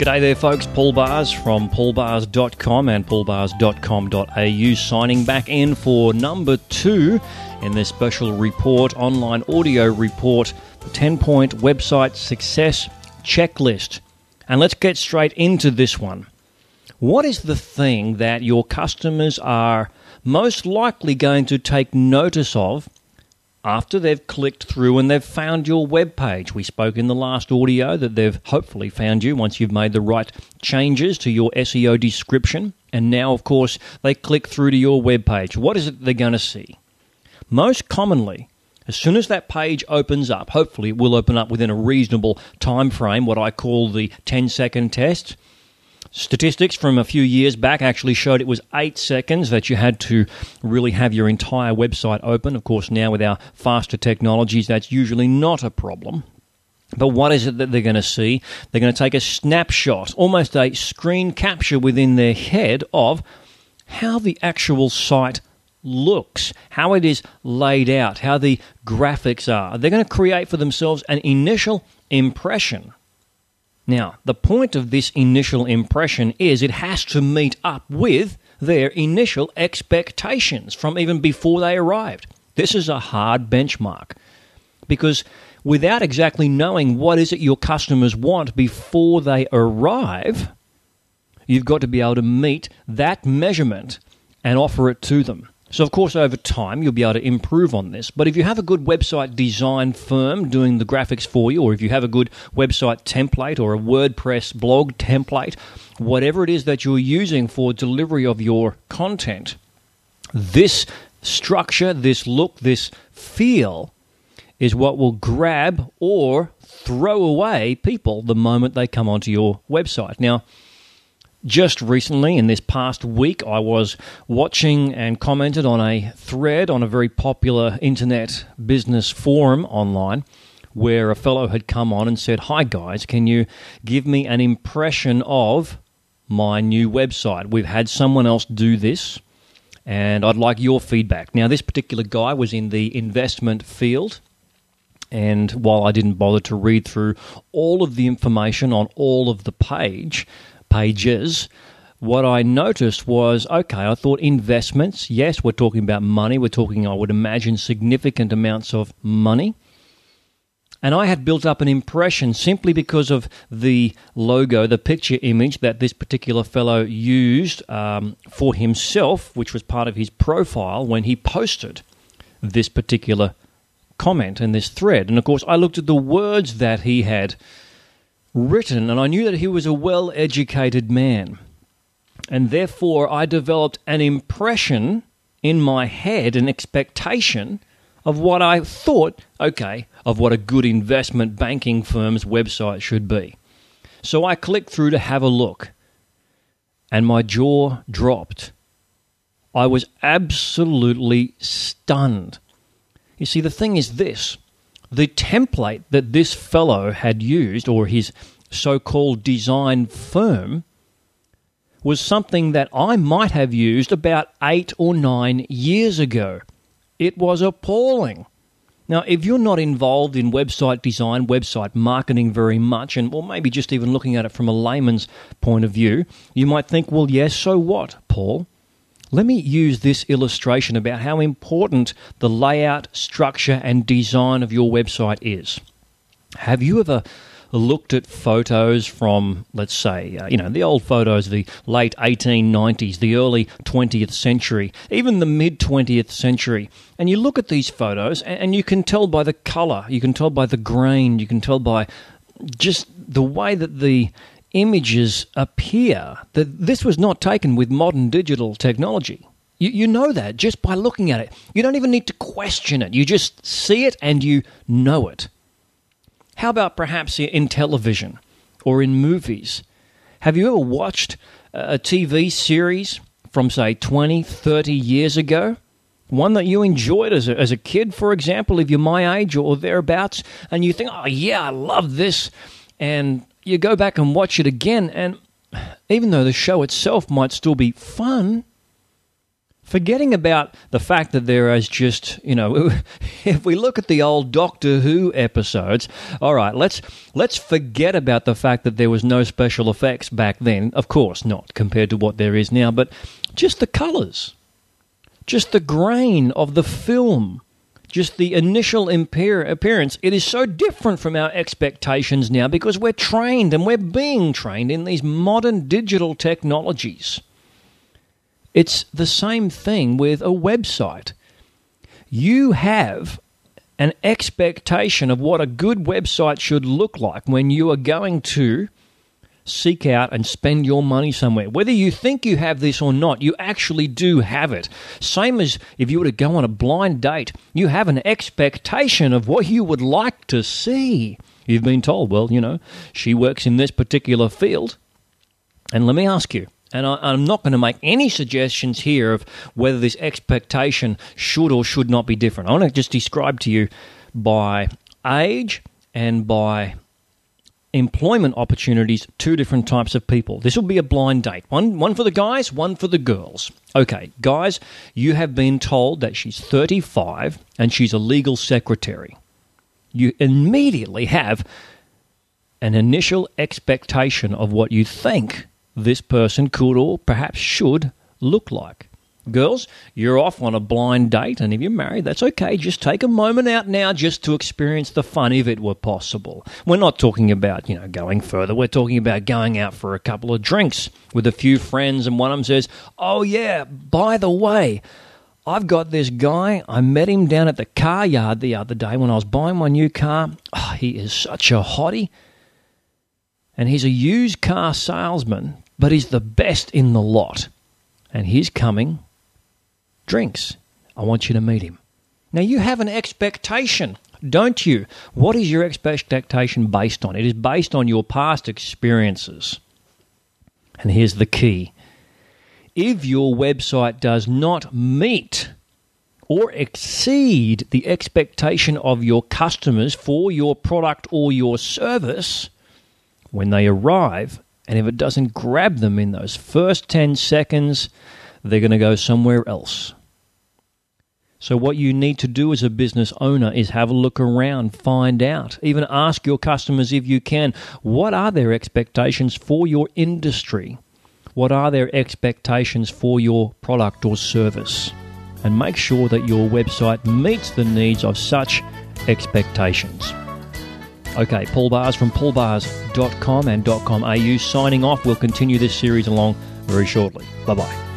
G'day there, folks. Paul Bars from paulbars.com and paulbars.com.au signing back in for number 2 in this special report, online audio report, the 10-point website success checklist. And let's get straight into this one. What is the thing that your customers are most likely going to take notice of after they've clicked through and they've found your web page? We spoke in the last audio that they've hopefully found you once you've made the right changes to your SEO description. And now, of course, they click through to your web page. What is it they're going to see? Most commonly, as soon as that page opens up, hopefully it will open up within a reasonable time frame, what I call the 10-second test. Statistics from a few years back actually showed it was 8 seconds that you had to really have your entire website open. Of course, now with our faster technologies, that's usually not a problem. But what is it that they're going to see? They're going to take a snapshot, almost a screen capture within their head of how the actual site looks, how it is laid out, how the graphics are. They're going to create for themselves an initial impression. Now, the point of this initial impression is it has to meet up with their initial expectations from even before they arrived. This is a hard benchmark because without exactly knowing what is it your customers want before they arrive, you've got to be able to meet that measurement and offer it to them. So, of course, over time, you'll be able to improve on this. But if you have a good website design firm doing the graphics for you, or if you have a good website template or a WordPress blog template, whatever it is that you're using for delivery of your content, this structure, this look, this feel is what will grab or throw away people the moment they come onto your website. Now, just recently, in this past week, I was watching and commented on a thread on a very popular internet business forum online where a fellow had come on and said, "Hi guys, can you give me an impression of my new website? We've had someone else do this and I'd like your feedback." Now, this particular guy was in the investment field. And while I didn't bother to read through all of the information on all of the pages, what I noticed was, okay, I thought investments, yes, we're talking about money. We're talking, I would imagine, significant amounts of money. And I had built up an impression simply because of the logo, the picture image that this particular fellow used for himself, which was part of his profile when he posted this particular comment in this thread. And of course, I looked at the words that he had written, and I knew that he was a well-educated man. And therefore, I developed an impression in my head, an expectation of what I thought, okay, of what a good investment banking firm's website should be. So I clicked through to have a look, and my jaw dropped. I was absolutely stunned. You see, the thing is this. The template that this fellow had used, or his so-called design firm, was something that I might have used about 8 or 9 years ago. It was appalling. Now, if you're not involved in website design, website marketing very much, or maybe just even looking at it from a layman's point of view, you might think, well, yes, so what, Paul? Let me use this illustration about how important the layout, structure, and design of your website is. Have you ever looked at photos from, let's say, the old photos of the late 1890s, the early 20th century, even the mid-20th century, and you look at these photos and you can tell by the color, you can tell by the grain, you can tell by just the way that the images appear that this was not taken with modern digital technology. You know that just by looking at it. You don't even need to question it. You just see it and you know it. How about perhaps in television or in movies? Have you ever watched a TV series from, say, 20, 30 years ago? One that you enjoyed as a kid, for example, if you're my age or thereabouts, and you think, oh yeah, I love this, and you go back and watch it again, and even though the show itself might still be fun, Forgetting about the fact that there is just, if we look at the old Doctor Who episodes, all right, let's forget about the fact that there was no special effects back then. Of course not, compared to what there is now, but just the colours, just the grain of the film, just the initial appearance. It is so different from our expectations now because we're trained and we're being trained in these modern digital technologies. It's the same thing with a website. You have an expectation of what a good website should look like when you are going to seek out and spend your money somewhere. Whether you think you have this or not, you actually do have it. Same as if you were to go on a blind date, you have an expectation of what you would like to see. You've been told, well, she works in this particular field. And let me ask you, and I'm not going to make any suggestions here of whether this expectation should or should not be different. I want to just describe to you by age and by employment opportunities, two different types of people. This will be a blind date. One for the guys, one for the girls. Okay, guys, you have been told that she's 35 and she's a legal secretary. You immediately have an initial expectation of what you think this person could or perhaps should look like. Girls, you're off on a blind date, and if you're married, that's okay. Just take a moment out now just to experience the fun if it were possible. We're not talking about, going further. We're talking about going out for a couple of drinks with a few friends, and one of them says, oh yeah, by the way, I've got this guy. I met him down at the car yard the other day when I was buying my new car. Oh, he is such a hottie. And he's a used car salesman, but he's the best in the lot. And he's coming. Drinks. I want you to meet him. Now, you have an expectation, don't you? What is your expectation based on? It is based on your past experiences. And here's the key. If your website does not meet or exceed the expectation of your customers for your product or your service, when they arrive, and if it doesn't grab them in those first 10 seconds, they're going to go somewhere else. So what you need to do as a business owner is have a look around, find out, even ask your customers if you can, what are their expectations for your industry? What are their expectations for your product or service? And make sure that your website meets the needs of such expectations. Okay, Paul Bars from paulbars.com and .com.au signing off. We'll continue this series along very shortly. Bye-bye.